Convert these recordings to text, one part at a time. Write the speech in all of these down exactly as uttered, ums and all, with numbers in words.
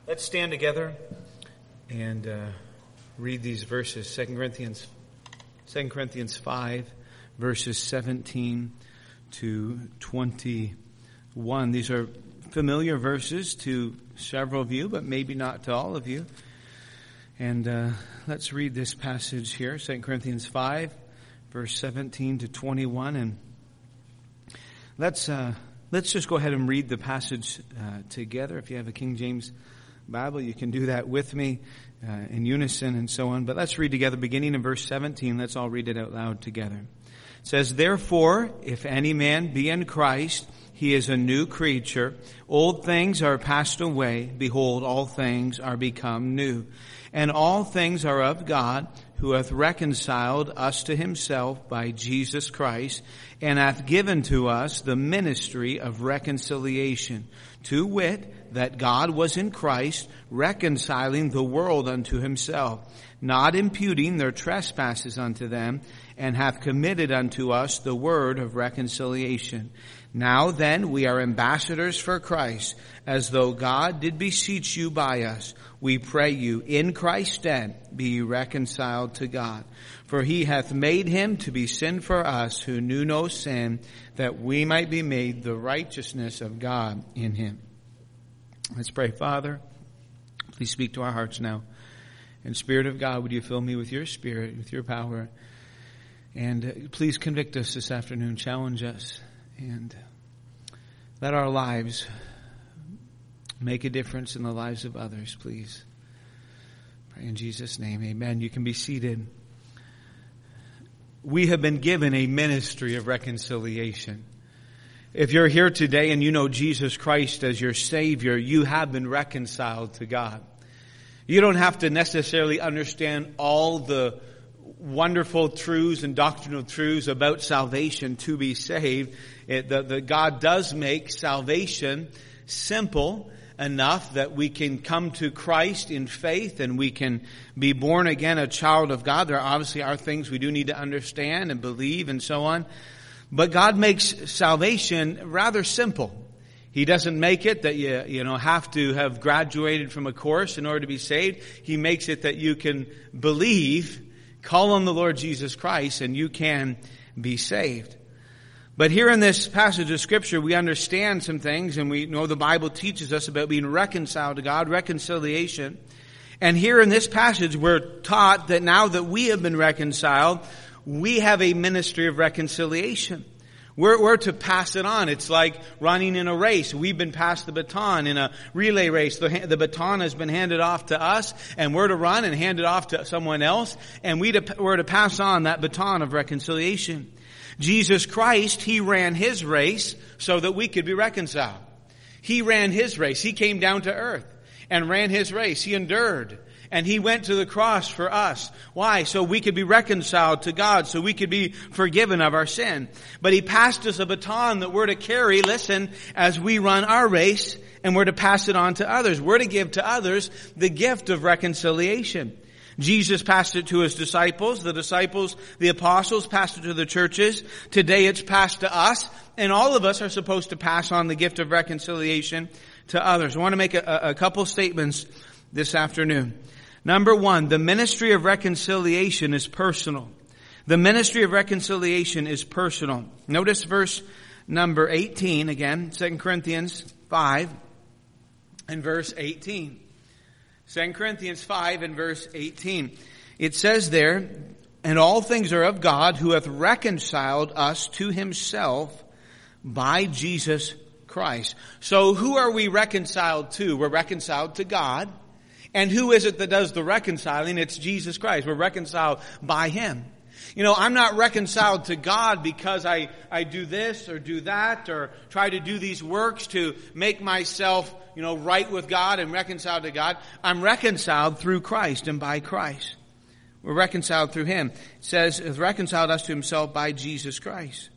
Let's stand together and uh, read these verses. Second Corinthians, Second Corinthians five, verses seventeen to twenty-one. These are familiar verses to several of you, but maybe not to all of you. And uh, let's read this passage here, Second Corinthians five, verse seventeen to twenty-one, and let's uh, let's just go ahead and read the passage uh, together. If you have a King James Bible, you can do that with me uh, in unison and so on. But let's read together, beginning in verse seventeen. Let's all read it out loud together. It says, "Therefore, if any man be in Christ, he is a new creature. Old things are passed away. Behold, all things are become new. And all things are of God, who hath reconciled us to himself by Jesus Christ, and hath given to us the ministry of reconciliation, to wit, that God was in Christ, reconciling the world unto himself, not imputing their trespasses unto them, and hath committed unto us the word of reconciliation. Now then, we are ambassadors for Christ, as though God did beseech you by us. We pray you, in Christ's stead, be ye reconciled to God. For he hath made him to be sin for us, who knew no sin, that we might be made the righteousness of God in him." Let's pray. Father, please speak to our hearts now. And Spirit of God, would you fill me with your Spirit, with your power? And uh, please convict us this afternoon, challenge us, and let our lives make a difference in the lives of others, please. Pray in Jesus' name, amen. You can be seated. We have been given a ministry of reconciliation. If you're here today and you know Jesus Christ as your Savior, you have been reconciled to God. You don't have to necessarily understand all the wonderful truths and doctrinal truths about salvation to be saved. It, the, the God does make salvation simple enough that we can come to Christ in faith and we can be born again a child of God. There obviously are things we do need to understand and believe and so on. But God makes salvation rather simple. He doesn't make it that you, you know, have to have graduated from a course in order to be saved. He makes it that you can believe, call on the Lord Jesus Christ, and you can be saved. But here in this passage of Scripture, we understand some things, and we know the Bible teaches us about being reconciled to God, reconciliation. And here in this passage, we're taught that now that we have been reconciled, we have a ministry of reconciliation. We're, we're to pass it on. It's like running in a race. We've been passed the baton in a relay race. The, the baton has been handed off to us, and we're to run and hand it off to someone else, and we to, we're to pass on that baton of reconciliation. Jesus Christ, he ran his race so that we could be reconciled. He ran his race. He came down to earth and ran his race. He endured. And he went to the cross for us. Why? So we could be reconciled to God, so we could be forgiven of our sin. But he passed us a baton that we're to carry, listen, as we run our race, and we're to pass it on to others. We're to give to others the gift of reconciliation. Jesus passed it to his disciples. The disciples, the apostles, passed it to the churches. Today it's passed to us, and all of us are supposed to pass on the gift of reconciliation to others. I want to make a, a couple statements this afternoon. Number one, the ministry of reconciliation is personal. The ministry of reconciliation is personal. Notice verse number eighteen again, Second Corinthians five and verse eighteen. Second Corinthians five and verse eighteen. It says there, "And all things are of God, who hath reconciled us to himself by Jesus Christ." So who are we reconciled to? We're reconciled to God. And who is it that does the reconciling? It's Jesus Christ. We're reconciled by him. You know, I'm not reconciled to God because I, I do this or do that or try to do these works to make myself, you know, right with God and reconciled to God. I'm reconciled through Christ and by Christ. We're reconciled through him. It says, hath reconciled us to himself by Jesus Christ.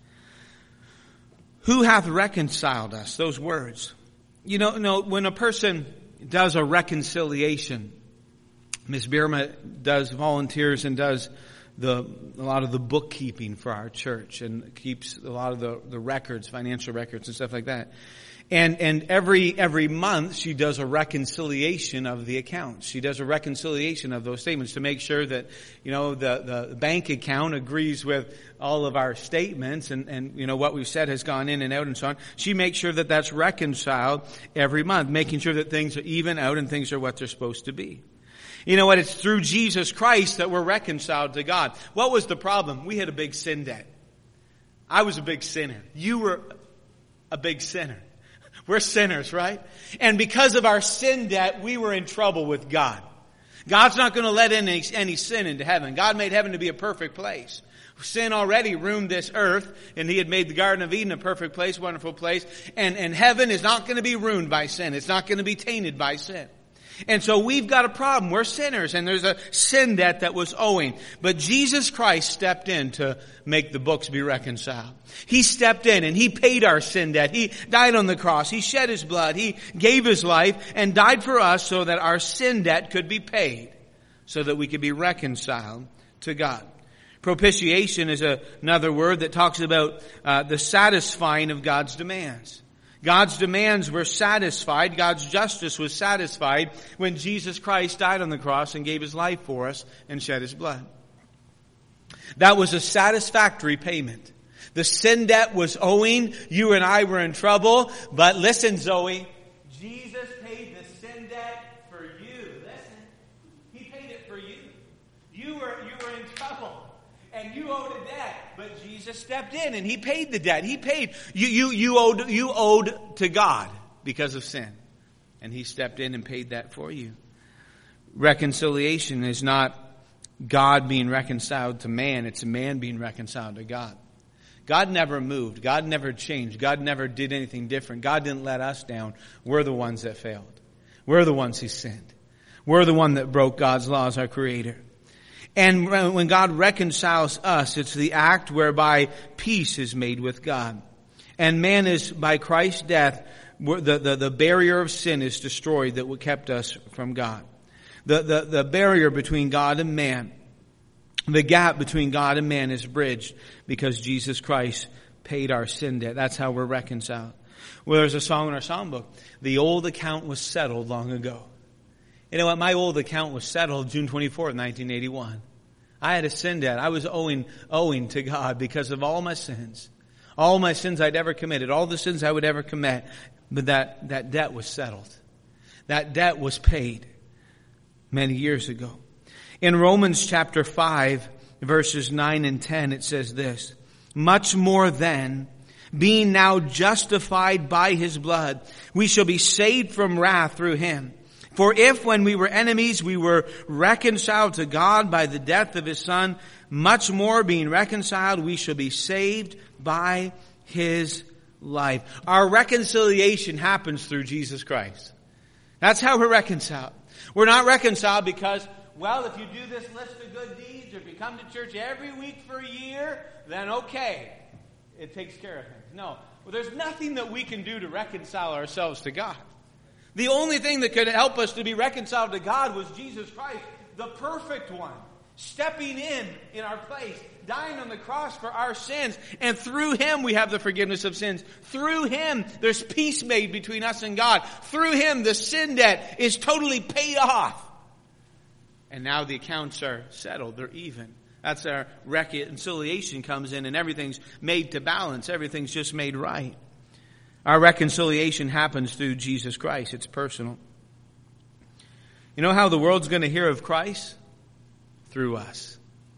Who hath reconciled us? Those words. You know, no, when a person does a reconciliation, Miss Birma does volunteers and does the a lot of the bookkeeping for our church and keeps a lot of the, the records, financial records and stuff like that. And, and every, every month she does a reconciliation of the accounts. She does a reconciliation of those statements to make sure that, you know, the, the bank account agrees with all of our statements and, and, you know, what we've said has gone in and out and so on. She makes sure that that's reconciled every month, making sure that things are even out and things are what they're supposed to be. You know what? It's through Jesus Christ that we're reconciled to God. What was the problem? We had a big sin debt. I was a big sinner. You were a big sinner. We're sinners, right? And because of our sin debt, we were in trouble with God. God's not going to let any, any sin into heaven. God made heaven to be a perfect place. Sin already ruined this earth, and He had made the Garden of Eden a perfect place, wonderful place. And, and heaven is not going to be ruined by sin. It's not going to be tainted by sin. And so we've got a problem. We're sinners, and there's a sin debt that was owing. But Jesus Christ stepped in to make the books be reconciled. He stepped in and He paid our sin debt. He died on the cross. He shed His blood. He gave His life and died for us so that our sin debt could be paid, so that we could be reconciled to God. Propitiation is a, another word that talks about uh, the satisfying of God's demands. God's demands were satisfied. God's justice was satisfied when Jesus Christ died on the cross and gave His life for us and shed His blood. That was a satisfactory payment. The sin debt was owing. You and I were in trouble. But listen, Zoe, Jesus paid the sin debt for you. Listen, He paid it for you. You were, you were in trouble and you owed a debt. But Jesus stepped in and He paid the debt. He paid. You, you, you owed, you owed to God because of sin. And He stepped in and paid that for you. Reconciliation is not God being reconciled to man. It's man being reconciled to God. God never moved. God never changed. God never did anything different. God didn't let us down. We're the ones that failed. We're the ones He sinned. We're the one that broke God's laws, our Creator. And when God reconciles us, it's the act whereby peace is made with God. And man is, by Christ's death, the, the, the barrier of sin is destroyed that kept us from God. The, the, the barrier between God and man, the gap between God and man is bridged because Jesus Christ paid our sin debt. That's how we're reconciled. Well, there's a song in our songbook. The old account was settled long ago. You know what? My old account was settled June twenty-fourth, nineteen eighty-one. I had a sin debt. I was owing, owing to God because of all my sins. All my sins I'd ever committed. All the sins I would ever commit. But that, that debt was settled. That debt was paid many years ago. In Romans chapter five, verses nine and ten, it says this. Much more then, being now justified by His blood, we shall be saved from wrath through Him. For if when we were enemies we were reconciled to God by the death of His Son, much more being reconciled we shall be saved by His life. Our reconciliation happens through Jesus Christ. That's how we're reconciled. We're not reconciled because, well, if you do this list of good deeds or if you come to church every week for a year, then okay, it takes care of things. No, well, there's nothing that we can do to reconcile ourselves to God. The only thing that could help us to be reconciled to God was Jesus Christ, the perfect one, stepping in in our place, dying on the cross for our sins. And through Him we have the forgiveness of sins. Through Him there's peace made between us and God. Through Him the sin debt is totally paid off. And now the accounts are settled. They're even. That's our reconciliation comes in and everything's made to balance. Everything's just made right. Our reconciliation happens through Jesus Christ. It's personal. You know how the world's going to hear of Christ? Through us.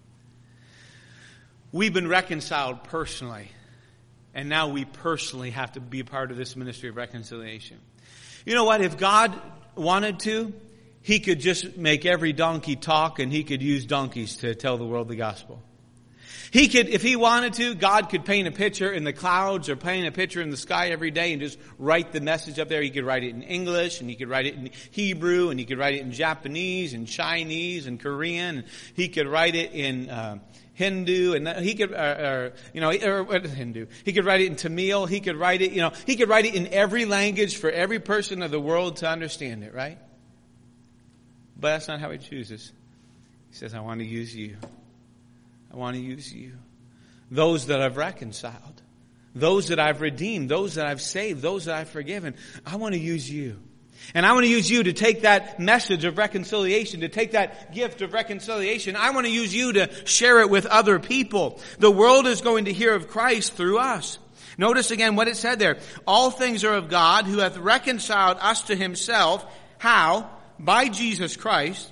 We've been reconciled personally. And now we personally have to be a part of this ministry of reconciliation. You know what? If God wanted to, He could just make every donkey talk and He could use donkeys to tell the world the gospel. He could, if He wanted to, God could paint a picture in the clouds or paint a picture in the sky every day and just write the message up there. He could write it in English and He could write it in Hebrew and He could write it in Japanese and Chinese and Korean. And He could write it in uh, Hindu and He could, uh, or, you know, or, or Hindu. He could write it in Tamil. He could write it, you know, He could write it in every language for every person of the world to understand it, right? But that's not how He chooses. He says, I want to use you. I want to use you. Those that I've reconciled. those that I've redeemed, those that I've saved, those that I've forgiven. I want to use you. And I want to use you to take that message of reconciliation, to take that gift of reconciliation. I want to use you to share it with other people. The world is going to hear of Christ through us. Notice again what it said there. All things are of God, who hath reconciled us to himself. How? By Jesus Christ,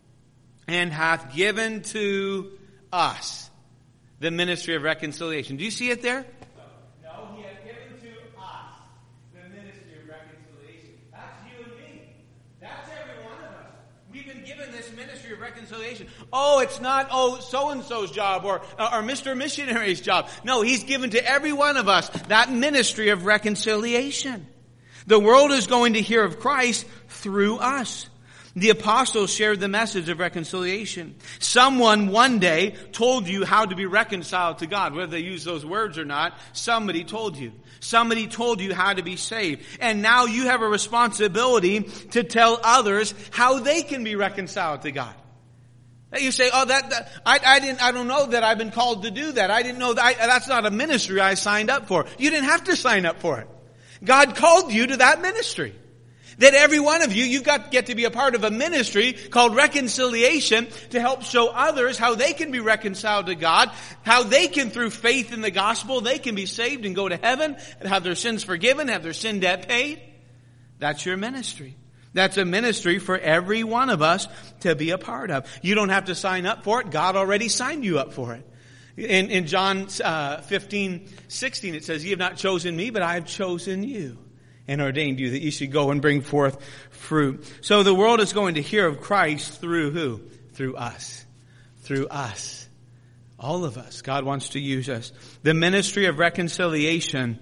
and hath given to us the ministry of reconciliation. Do you see it there? No, he hath given to us the ministry of reconciliation. That's you and me. That's every one of us. We've been given this ministry of reconciliation. Oh, it's not, oh, so-and-so's job or, or Mister Missionary's job. No, he's given to every one of us that ministry of reconciliation. The world is going to hear of Christ through us. The apostles shared the message of reconciliation. Someone one day told you how to be reconciled to God. Whether they use those words or not, somebody told you. Somebody told you how to be saved. And now you have a responsibility to tell others how they can be reconciled to God. You say, oh, that, that I, I didn't, I don't know that I've been called to do that. I didn't know that. I, that's not a ministry I signed up for. You didn't have to sign up for it. God called you to that ministry. That every one of you, you've got to get to be a part of a ministry called reconciliation to help show others how they can be reconciled to God, how they can, through faith in the gospel, they can be saved and go to heaven and have their sins forgiven, have their sin debt paid. That's your ministry. That's a ministry for every one of us to be a part of. You don't have to sign up for it. God already signed you up for it. In, in John uh, fifteen, sixteen, it says, "Ye have not chosen me, but I have chosen you and ordained you that you should go and bring forth fruit." So the world is going to hear of Christ through who? Through us. Through us. All of us. God wants to use us. The ministry of reconciliation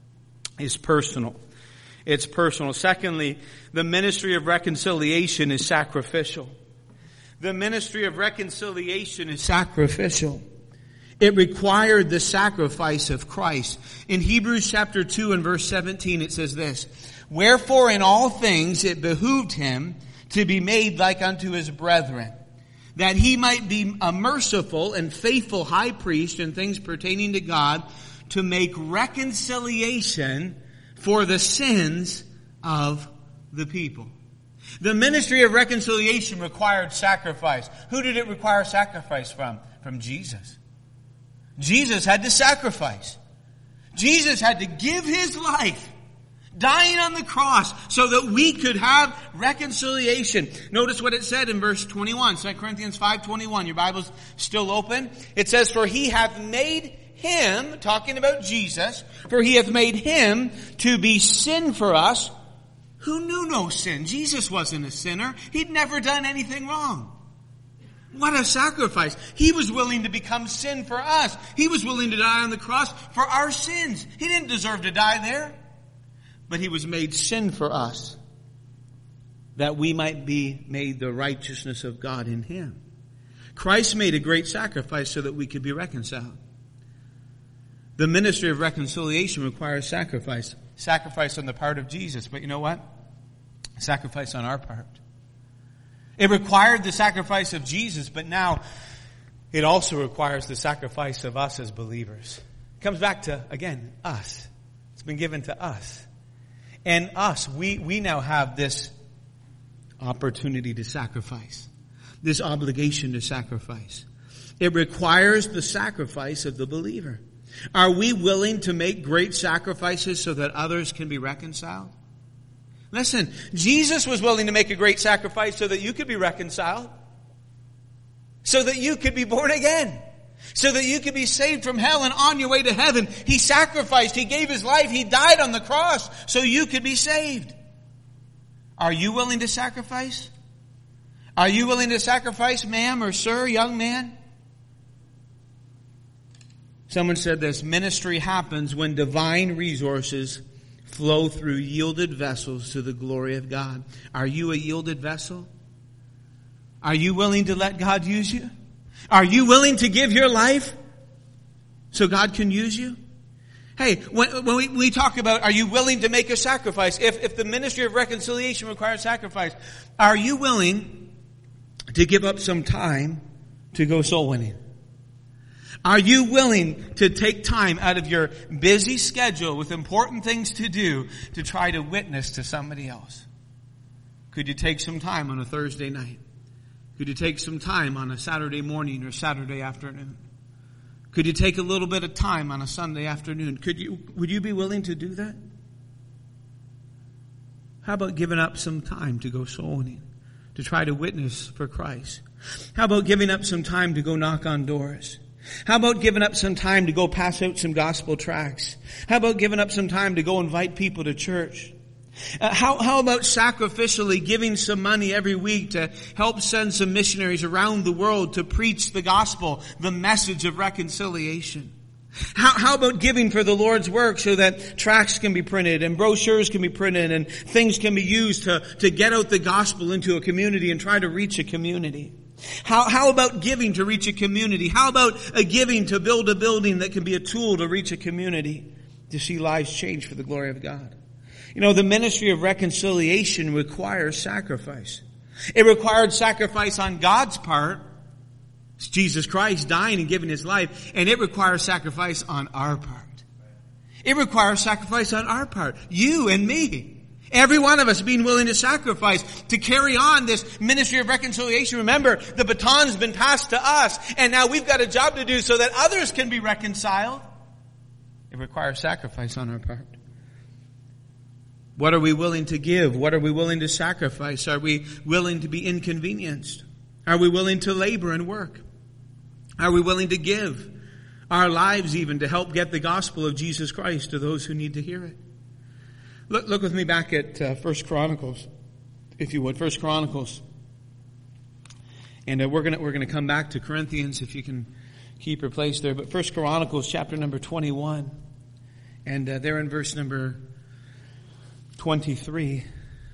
is personal. It's personal. Secondly, the ministry of reconciliation is sacrificial. The ministry of reconciliation is sacrificial. It required the sacrifice of Christ. In Hebrews chapter two and verse seventeen it says this, "Wherefore in all things it behooved him to be made like unto his brethren, that he might be a merciful and faithful high priest in things pertaining to God, to make reconciliation for the sins of the people." The ministry of reconciliation required sacrifice. Who did it require sacrifice from? From Jesus. Jesus had to sacrifice. Jesus had to give his life, dying on the cross, so that we could have reconciliation. Notice what it said in verse twenty-one, Second Corinthians five twenty-one. Your Bible's still open. It says, "For he hath made him," talking about Jesus, "for he hath made him to be sin for us, who knew no sin." Jesus wasn't a sinner. He'd never done anything wrong. What a sacrifice. He was willing to become sin for us. He was willing to die on the cross for our sins. He didn't deserve to die there. But he was made sin for us, that we might be made the righteousness of God in him. Christ made a great sacrifice so that we could be reconciled. The ministry of reconciliation requires sacrifice. Sacrifice on the part of Jesus. But you know what? Sacrifice on our part. It required the sacrifice of Jesus, but now it also requires the sacrifice of us as believers. It comes back to, again, us. It's been given to us. And us, we, we now have this opportunity to sacrifice. This obligation to sacrifice. It requires the sacrifice of the believer. Are we willing to make great sacrifices so that others can be reconciled? Listen, Jesus was willing to make a great sacrifice so that you could be reconciled. So that you could be born again. So that you could be saved from hell and on your way to heaven. He sacrificed. He gave his life. He died on the cross so you could be saved. Are you willing to sacrifice? Are you willing to sacrifice, ma'am or sir, young man? Someone said this: ministry happens when divine resources flow through yielded vessels to the glory of God. Are you a yielded vessel? Are you willing to let God use you? Are you willing to give your life so God can use you? Hey, when, when we, we talk about, are you willing to make a sacrifice? If, if the ministry of reconciliation requires sacrifice, are you willing to give up some time to go soul winning? Are you willing to take time out of your busy schedule with important things to do to try to witness to somebody else? Could you take some time on a Thursday night? Could you take some time on a Saturday morning or Saturday afternoon? Could you take a little bit of time on a Sunday afternoon? Could you, would you be willing to do that? How about giving up some time to go soul winning, to try to witness for Christ? How about giving up some time to go knock on doors? How about giving up some time to go pass out some gospel tracts? How about giving up some time to go invite people to church? Uh, how, how about sacrificially giving some money every week to help send some missionaries around the world to preach the gospel, the message of reconciliation? How, how about giving for the Lord's work so that tracts can be printed and brochures can be printed and things can be used to, to get out the gospel into a community and try to reach a community? How, how about giving to reach a community? How about a giving to build a building that can be a tool to reach a community, to see lives change for the glory of God? You know, the ministry of reconciliation requires sacrifice. It required sacrifice on God's part. It's Jesus Christ dying and giving His life. And it requires sacrifice on our part. It requires sacrifice on our part. You and me. Every one of us being willing to sacrifice to carry on this ministry of reconciliation. Remember, the baton's been passed to us, and now we've got a job to do so that others can be reconciled. It requires sacrifice on our part. What are we willing to give? What are we willing to sacrifice? Are we willing to be inconvenienced? Are we willing to labor and work? Are we willing to give our lives even to help get the gospel of Jesus Christ to those who need to hear it? Look, look with me back at uh, First Chronicles, if you would. First Chronicles, and uh, we're gonna we're gonna come back to Corinthians if you can keep your place there. But First Chronicles, chapter number twenty-one, and uh, there in verse number twenty-three.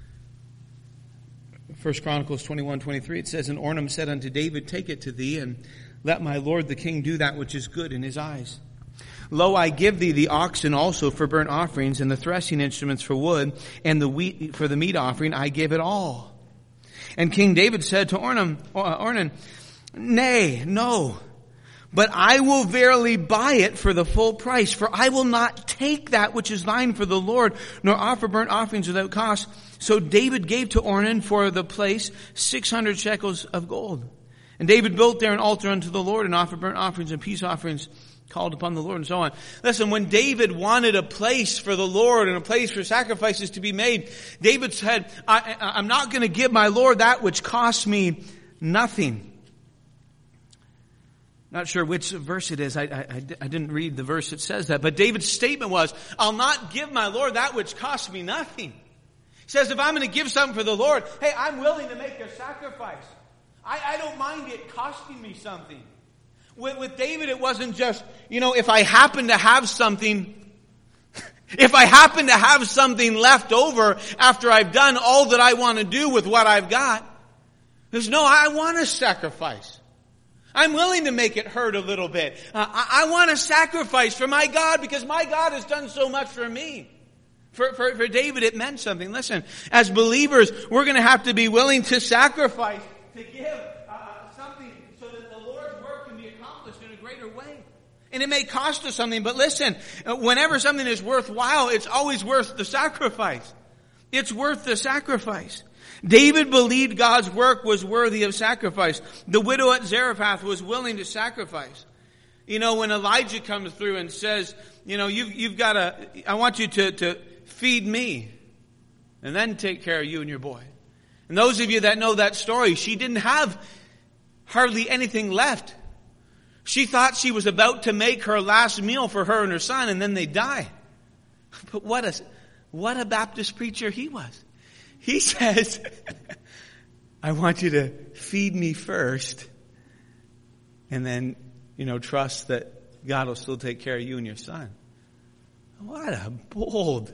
First Chronicles twenty-one, twenty-three. It says, "And Ornan said unto David, Take it to thee, and let my lord the king do that which is good in his eyes. Lo, I give thee the oxen also for burnt offerings, and the threshing instruments for wood, and the wheat for the meat offering. I give it all." And King David said to Ornan, Ornan, "Nay, no, but I will verily buy it for the full price, for I will not take that which is thine for the Lord, nor offer burnt offerings without cost." So David gave to Ornan for the place six hundred shekels of gold. And David built there an altar unto the Lord, and offered burnt offerings and peace offerings, called upon the Lord, and so on. Listen, when David wanted a place for the Lord and a place for sacrifices to be made, David said, I, I'm not going to give my Lord that which costs me nothing. Not sure which verse it is. I, I, I didn't read the verse that says that. But David's statement was, I'll not give my Lord that which costs me nothing. He says, if I'm going to give something for the Lord, hey, I'm willing to make a sacrifice. I, I don't mind it costing me something. With, with David, it wasn't just, you know, if I happen to have something, if I happen to have something left over after I've done all that I want to do with what I've got. There's no, I want to sacrifice. I'm willing to make it hurt a little bit. Uh, I, I want to sacrifice for my God because my God has done so much for me. For, for, for David, it meant something. Listen, as believers, we're going to have to be willing to sacrifice, to give uh, something so that the Lord's work can be accomplished in a greater way. And it may cost us something, but listen, whenever something is worthwhile, it's always worth the sacrifice. It's worth the sacrifice. David believed God's work was worthy of sacrifice. The widow at Zarephath was willing to sacrifice. You know, when Elijah comes through and says, you know, you've, you've got to, I want you to, to feed me and then take care of you and your boy. And those of you that know that story, she didn't have hardly anything left. She thought she was about to make her last meal for her and her son, and then they'd die. But what a, what a Baptist preacher he was. He says, I want you to feed me first, and then, you know, trust that God will still take care of you and your son. What a bold.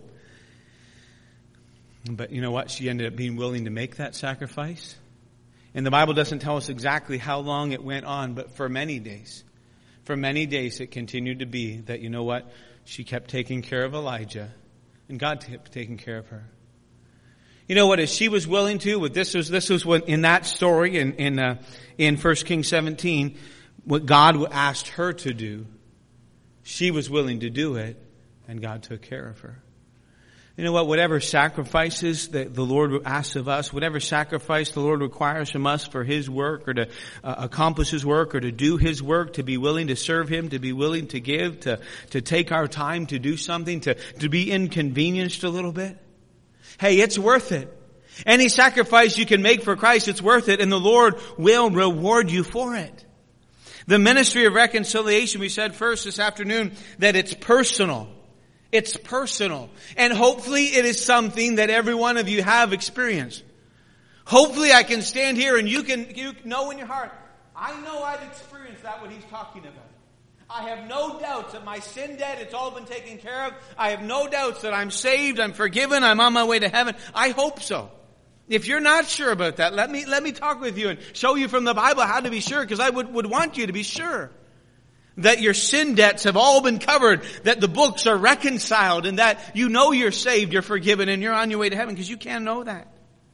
But you know what? She ended up being willing to make that sacrifice. And the Bible doesn't tell us exactly how long it went on, but for many days. For many days it continued to be that, you know what? She kept taking care of Elijah, and God kept taking care of her. You know what? As she was willing to, with this was this was what in that story in in uh, in First Kings seventeen, what God asked her to do, she was willing to do it, and God took care of her. You know what? Whatever sacrifices that the Lord asks of us, whatever sacrifice the Lord requires from us for His work or to uh, accomplish His work or to do His work, to be willing to serve Him, to be willing to give, to, to take our time to do something, to, to be inconvenienced a little bit. Hey, it's worth it. Any sacrifice you can make for Christ, it's worth it, and the Lord will reward you for it. The ministry of reconciliation, we said first this afternoon that it's personal. It's personal. And hopefully it is something that every one of you have experienced. Hopefully I can stand here and you can you know in your heart, I know I've experienced that what he's talking about. I have no doubts that my sin debt, it's all been taken care of. I have no doubts that I'm saved, I'm forgiven, I'm on my way to heaven. I hope so. If you're not sure about that, let me let me talk with you and show you from the Bible how to be sure, because I would, would want you to be sure that your sin debts have all been covered, that the books are reconciled, and that you know you're saved, you're forgiven, and you're on your way to heaven, because you can't know that.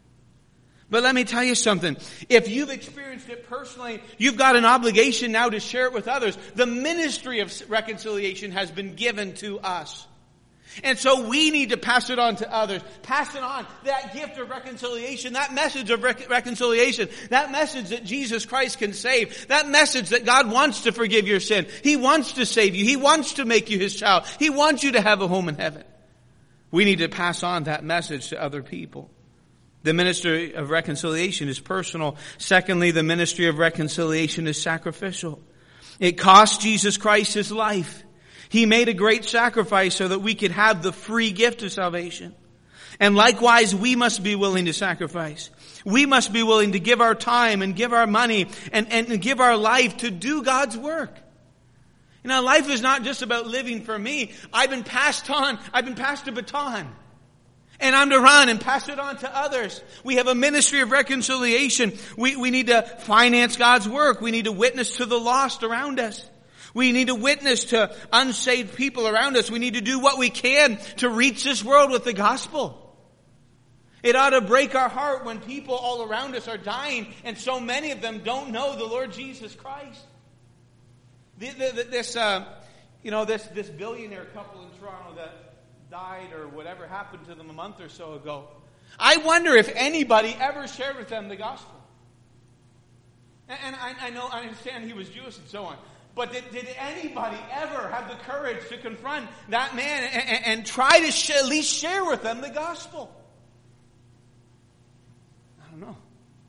But let me tell you something. If you've experienced it personally, you've got an obligation now to share it with others. The ministry of reconciliation has been given to us. And so we need to pass it on to others. Pass it on. That gift of reconciliation, that message of rec- reconciliation, that message that Jesus Christ can save, that message that God wants to forgive your sin. He wants to save you. He wants to make you His child. He wants you to have a home in heaven. We need to pass on that message to other people. The ministry of reconciliation is personal. Secondly, the ministry of reconciliation is sacrificial. It cost Jesus Christ His life. He made a great sacrifice so that we could have the free gift of salvation. And likewise, we must be willing to sacrifice. We must be willing to give our time and give our money and, and give our life to do God's work. You know, life is not just about living for me. I've been passed on. I've been passed a baton. And I'm to run and pass it on to others. We have a ministry of reconciliation. We, we need to finance God's work. We need to witness to the lost around us. We need to witness to unsaved people around us. We need to do what we can to reach this world with the gospel. It ought to break our heart when people all around us are dying and so many of them don't know the Lord Jesus Christ. This, uh, you know, this, this billionaire couple in Toronto that died or whatever happened to them a month or so ago. I wonder if anybody ever shared with them the gospel. And, and I, I know, I understand he was Jewish and so on. But did, did anybody ever have the courage to confront that man and, and, and try to sh- at least share with them the gospel? I don't know.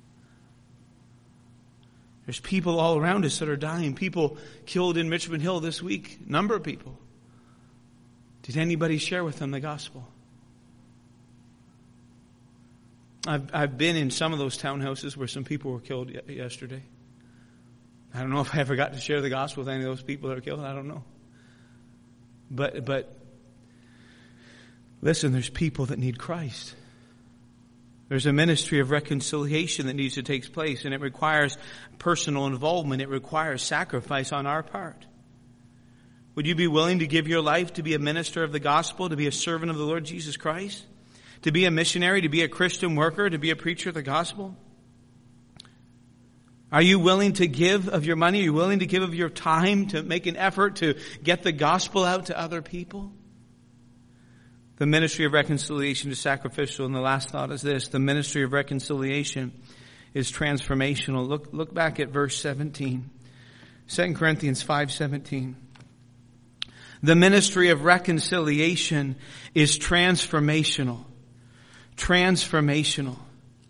There's people all around us that are dying. People killed in Richmond Hill this week. A number of people. Did anybody share with them the gospel? I've, I've been in some of those townhouses where some people were killed y- yesterday. I don't know if I ever got to share the gospel with any of those people that are killed. I don't know. But, but, listen, there's people that need Christ. There's a ministry of reconciliation that needs to take place, and it requires personal involvement. It requires sacrifice on our part. Would you be willing to give your life to be a minister of the gospel, to be a servant of the Lord Jesus Christ, to be a missionary, to be a Christian worker, to be a preacher of the gospel? Are you willing to give of your money? Are you willing to give of your time to make an effort to get the gospel out to other people? The ministry of reconciliation is sacrificial. And the last thought is this. The ministry of reconciliation is transformational. Look, look back at verse seventeen. Second Corinthians five seventeen. The ministry of reconciliation is transformational. Transformational.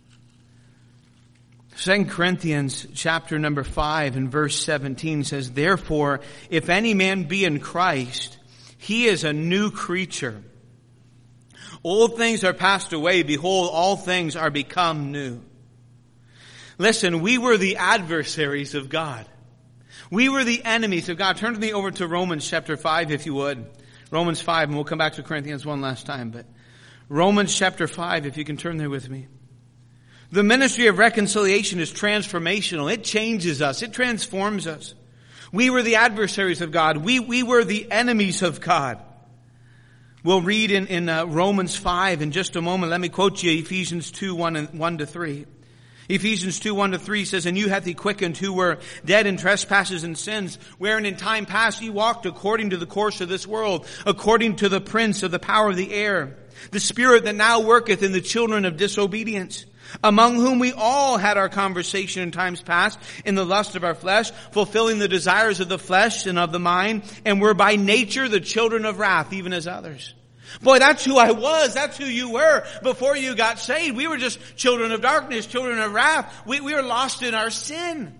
Second Corinthians chapter number five and verse seventeen says, therefore, if any man be in Christ, he is a new creature. Old things are passed away. Behold, all things are become new. Listen, we were the adversaries of God. We were the enemies of God. Turn with me over to Romans chapter five, if you would. Romans five, and we'll come back to Corinthians one last time. But Romans chapter five, if you can turn there with me. The ministry of reconciliation is transformational. It changes us. It transforms us. We were the adversaries of God. We, we were the enemies of God. We'll read in, in uh, Romans five in just a moment. Let me quote you Ephesians two, one, and one to three. Ephesians two, one to three says, And you hath he quickened who were dead in trespasses and sins, wherein in time past ye walked according to the course of this world, according to the prince of the power of the air, the spirit that now worketh in the children of disobedience, among whom we all had our conversation in times past, in the lust of our flesh, fulfilling the desires of the flesh and of the mind, and were by nature the children of wrath, even as others. Boy, that's who I was. That's who you were before you got saved. We were just children of darkness, children of wrath. We, we were lost in our sin.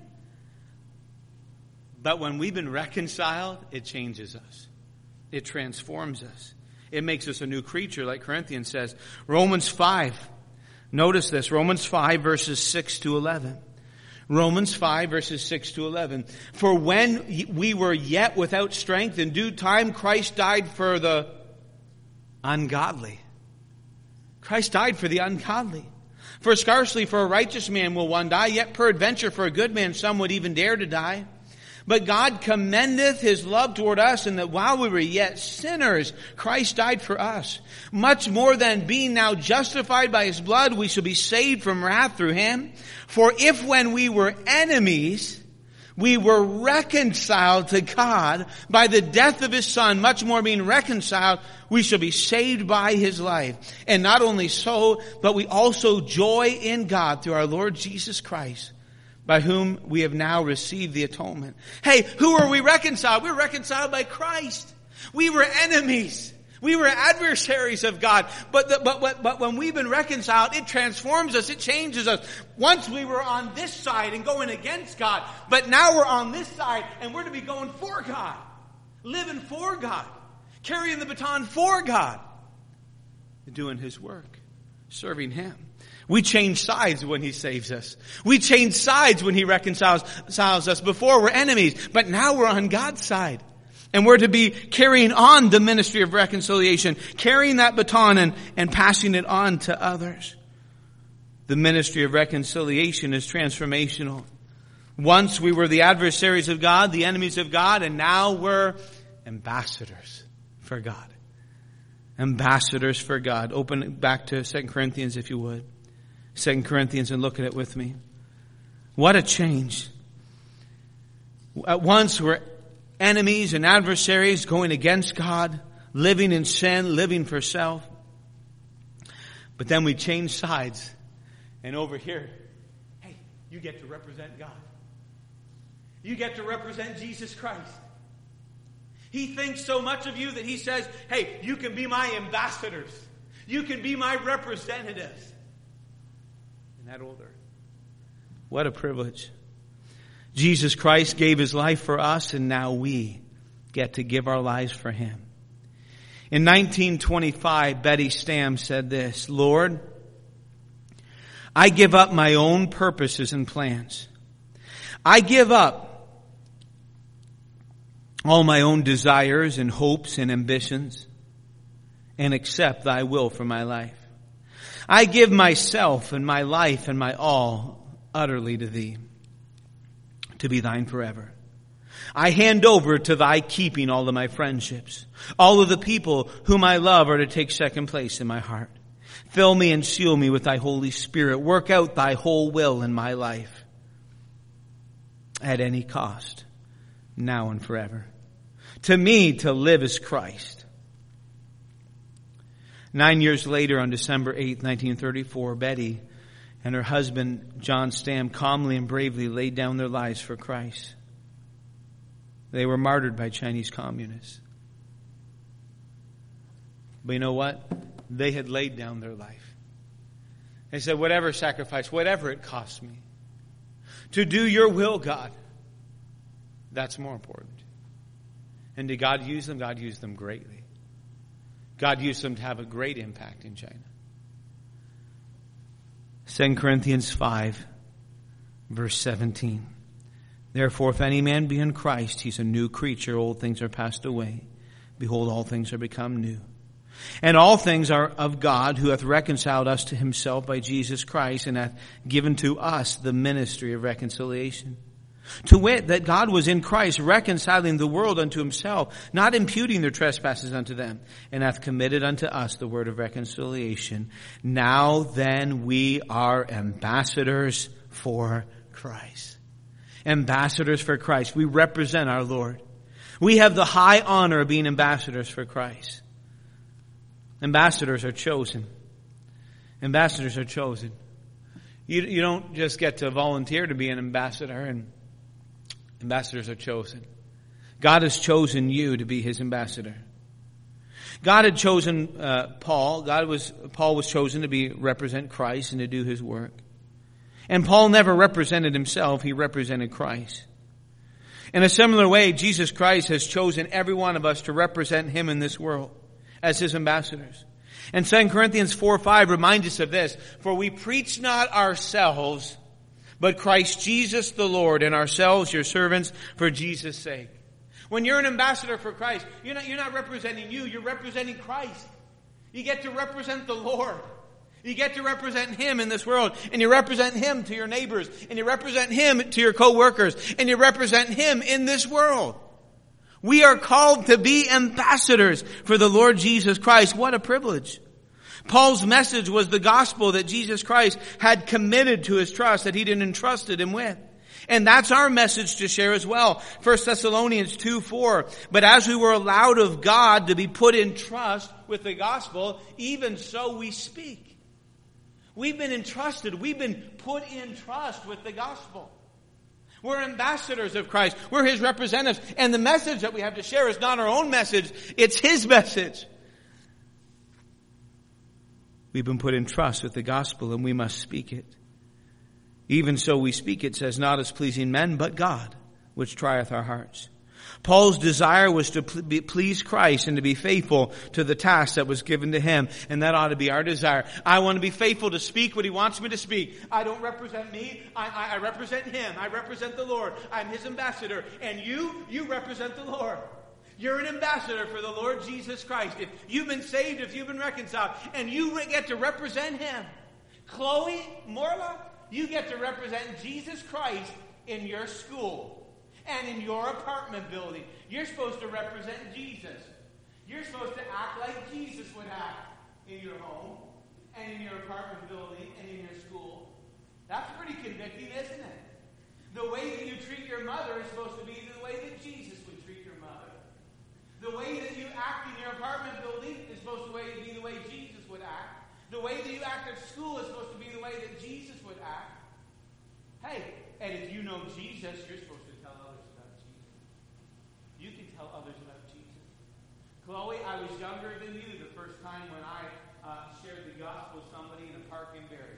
But when we've been reconciled, it changes us. It transforms us. It makes us a new creature, like Corinthians says. Romans five. Notice this. Romans five, verses six to eleven. Romans five, verses six to eleven. For when we were yet without strength, in due time Christ died for the ungodly. Christ died for the ungodly. For scarcely for a righteous man will one die, yet peradventure for a good man some would even dare to die. But God commendeth his love toward us, in that while we were yet sinners, Christ died for us. Much more than being now justified by his blood, we shall be saved from wrath through him. For if when we were enemies, we were reconciled to God by the death of his Son, much more being reconciled, we shall be saved by his life. And not only so, but we also joy in God through our Lord Jesus Christ, by whom we have now received the atonement. Hey, who are we reconciled? We were reconciled by Christ. We were enemies. We were adversaries of God. But, the, but, but, but when we've been reconciled, it transforms us. It changes us. Once we were on this side and going against God. But now we're on this side and we're to be going for God. Living for God. Carrying the baton for God. Doing his work. Serving him. We change sides when he saves us. We change sides when he reconciles us. Before we're enemies. But now we're on God's side. And we're to be carrying on the ministry of reconciliation, carrying that baton and, and passing it on to others. The ministry of reconciliation is transformational. Once we were the adversaries of God, the enemies of God, and now we're ambassadors for God. Ambassadors for God. Open it back to Second Corinthians if you would. Second Corinthians, and look at it with me. What a change. At once we're enemies and adversaries, going against God, living in sin, living for self. But then we change sides. And over here, hey, you get to represent God. You get to represent Jesus Christ. He thinks so much of you that he says, hey, you can be my ambassadors. You can be my representatives. In that old earth. What a privilege. Jesus Christ gave his life for us, and now we get to give our lives for him. In nineteen twenty-five, Betty Stam said this, Lord, I give up my own purposes and plans. I give up all my own desires and hopes and ambitions and accept thy will for my life. I give myself and my life and my all utterly to thee, to be thine forever. I hand over to thy keeping all of my friendships. All of the people whom I love are to take second place in my heart. Fill me and seal me with thy Holy Spirit. Work out thy whole will in my life at any cost, now and forever. To me, to live is Christ. Nine years later, on December eighth, nineteen thirty-four, Betty and her husband, John Stam, calmly and bravely laid down their lives for Christ. They were martyred by Chinese communists. But you know what? They had laid down their life. They said, whatever sacrifice, whatever it costs me, to do your will, God, that's more important. And did God use them? God used them greatly. God used them to have a great impact in China. Second Corinthians five, verse seventeen. Therefore, if any man be in Christ, he's a new creature. Old things are passed away. Behold, all things are become new. And all things are of God, who hath reconciled us to himself by Jesus Christ, and hath given to us the ministry of reconciliation. To wit, that God was in Christ reconciling the world unto himself, not imputing their trespasses unto them, and hath committed unto us the word of reconciliation. Now then we are ambassadors for Christ. Ambassadors for Christ. We represent our Lord. We have the high honor of being ambassadors for Christ. Ambassadors are chosen. Ambassadors are chosen. You, you don't just get to volunteer to be an ambassador, and ambassadors are chosen. God has chosen you to be his ambassador. God had chosen uh, Paul. God was Paul was chosen to be represent Christ and to do his work. And Paul never represented himself, he represented Christ. In a similar way, Jesus Christ has chosen every one of us to represent him in this world as his ambassadors. And Second Corinthians four five reminds us of this. For we preach not ourselves, but Christ Jesus the Lord, and ourselves your servants for Jesus' sake. When you're an ambassador for Christ, you're not, you're not representing you, you're representing Christ. You get to represent the Lord. You get to represent him in this world, and you represent him to your neighbors, and you represent him to your co-workers, and you represent him in this world. We are called to be ambassadors for the Lord Jesus Christ. What a privilege. Paul's message was the gospel that Jesus Christ had committed to his trust, that he had entrusted him with. And that's our message to share as well. First Thessalonians two four. But as we were allowed of God to be put in trust with the gospel, even so we speak. We've been entrusted. We've been put in trust with the gospel. We're ambassadors of Christ. We're his representatives. And the message that we have to share is not our own message. It's his message. We've been put in trust with the gospel, and we must speak it. Even so we speak, it says, not as pleasing men, but God, which trieth our hearts. Paul's desire was to please Christ and to be faithful to the task that was given to him. And that ought to be our desire. I want to be faithful to speak what he wants me to speak. I don't represent me. I, I, I represent him. I represent the Lord. I'm his ambassador. And you, you represent the Lord. You're an ambassador for the Lord Jesus Christ. If you've been saved, if you've been reconciled, and you get to represent him. Chloe, Morla, you get to represent Jesus Christ in your school. And in your apartment building, you're supposed to represent Jesus. You're supposed to act like Jesus would act in your home, and in your apartment building, and in your school. That's pretty convicting, isn't it? The way that you treat your mother is supposed to be the way that Jesus would treat your mother. The way that you act in your apartment building is supposed to be the way Jesus would act. The way that you act at school is supposed to be the way that Jesus would act. Hey, and if you know Jesus, you're supposed to tell others about Jesus. You can tell others about Jesus. Chloe, I was younger than you the first time when I uh, shared the gospel with somebody in a park in Barrie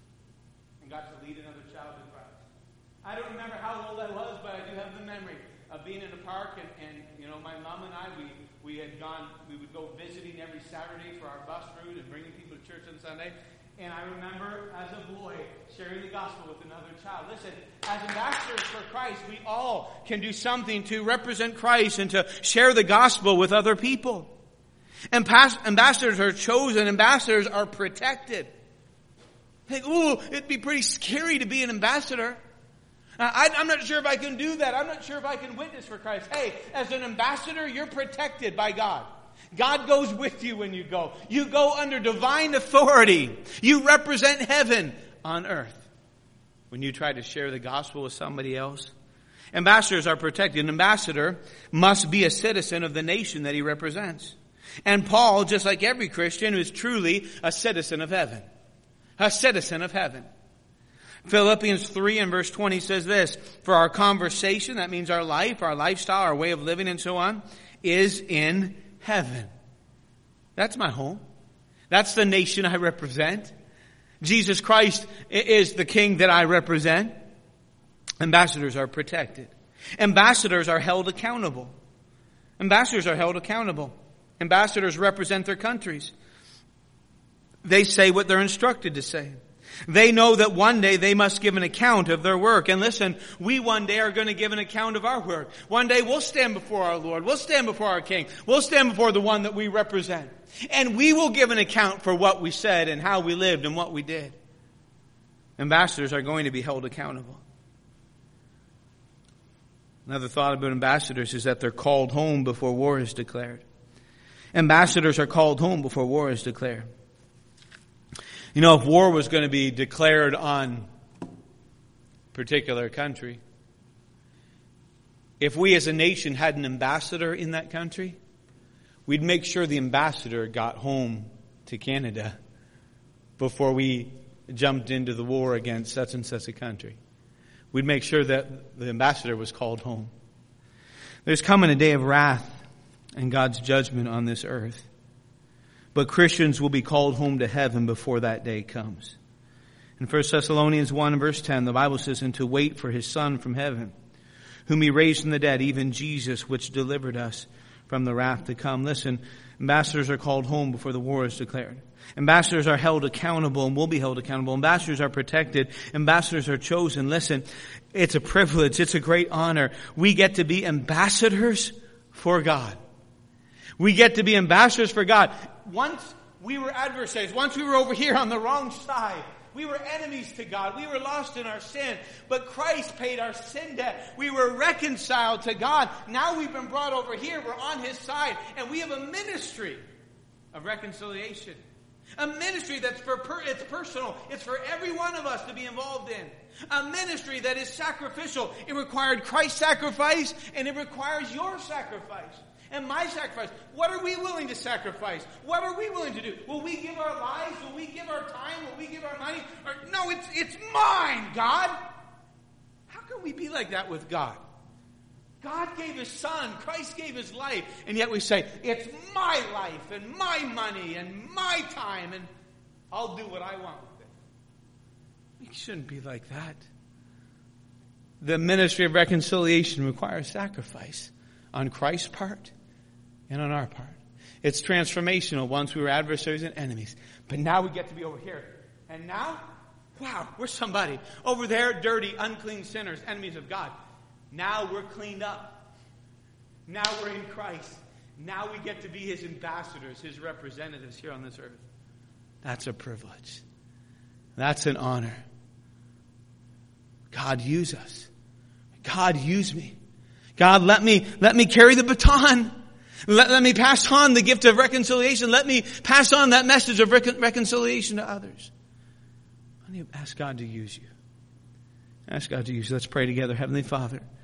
and got to lead another child to Christ. I don't remember how old I was, but I do have the memory of being in a park, and, and you know, my mom and I, we, we had gone, we would go visiting every Saturday for our bus route and bringing people to church on Sunday. And I remember as a boy sharing the gospel with another child. Listen, as ambassadors for Christ, we all can do something to represent Christ and to share the gospel with other people. And past, ambassadors are chosen. Ambassadors are protected. Think, ooh, it'd be pretty scary to be an ambassador. I, I'm not sure if I can do that. I'm not sure if I can witness for Christ. Hey, as an ambassador, you're protected by God. God goes with you when you go. You go under divine authority. You represent heaven on earth. When you try to share the gospel with somebody else, ambassadors are protected. An ambassador must be a citizen of the nation that he represents. And Paul, just like every Christian, is truly a citizen of heaven. A citizen of heaven. Philippians three and verse twenty says this, for our conversation, that means our life, our lifestyle, our way of living and so on, is in heaven. That's my home. That's the nation I represent. Jesus Christ is the king that I represent. Ambassadors are protected. Ambassadors are held accountable. Ambassadors are held accountable. Ambassadors represent their countries. They say what they're instructed to say. They know that one day they must give an account of their work. And listen, we one day are going to give an account of our work. One day we'll stand before our Lord. We'll stand before our King. We'll stand before the one that we represent. And we will give an account for what we said and how we lived and what we did. Ambassadors are going to be held accountable. Another thought about ambassadors is that they're called home before war is declared. Ambassadors are called home before war is declared. You know, if war was going to be declared on a particular country, if we as a nation had an ambassador in that country, we'd make sure the ambassador got home to Canada before we jumped into the war against such and such a country. We'd make sure that the ambassador was called home. There's coming a day of wrath and God's judgment on this earth. But Christians will be called home to heaven before that day comes. In First Thessalonians one verse ten, the Bible says, "And to wait for his Son from heaven, whom he raised from the dead, even Jesus, which delivered us from the wrath to come." Listen, ambassadors are called home before the war is declared. Ambassadors are held accountable and will be held accountable. Ambassadors are protected. Ambassadors are chosen. Listen, it's a privilege. It's a great honor. We get to be ambassadors for God. We get to be ambassadors for God. Once we were adversaries. Once we were over here on the wrong side. We were enemies to God. We were lost in our sin. But Christ paid our sin debt. We were reconciled to God. Now we've been brought over here. We're on his side. And we have a ministry of reconciliation. A ministry that's for per, it's personal. It's for every one of us to be involved in. A ministry that is sacrificial. It required Christ's sacrifice and it requires your sacrifice. And my sacrifice. What are we willing to sacrifice? What are we willing to do? Will we give our lives? Will we give our time? Will we give our money? Or, no, it's, it's mine, God. How can we be like that with God? God gave his Son. Christ gave his life. And yet we say, it's my life and my money and my time and I'll do what I want with it. We shouldn't be like that. The ministry of reconciliation requires sacrifice on Christ's part and on our part. It's transformational. Once we were adversaries and enemies. But now we get to be over here. And now, wow, we're somebody. Over there, dirty, unclean sinners, enemies of God. Now we're cleaned up. Now we're in Christ. Now we get to be his ambassadors, his representatives here on this earth. That's a privilege. That's an honor. God, use us. God, use me. God, let me, let me carry the baton. Let, let me pass on the gift of reconciliation. Let me pass on that message of recon, reconciliation to others. I need to ask God to use you. Ask God to use you. Let's pray together. Heavenly Father,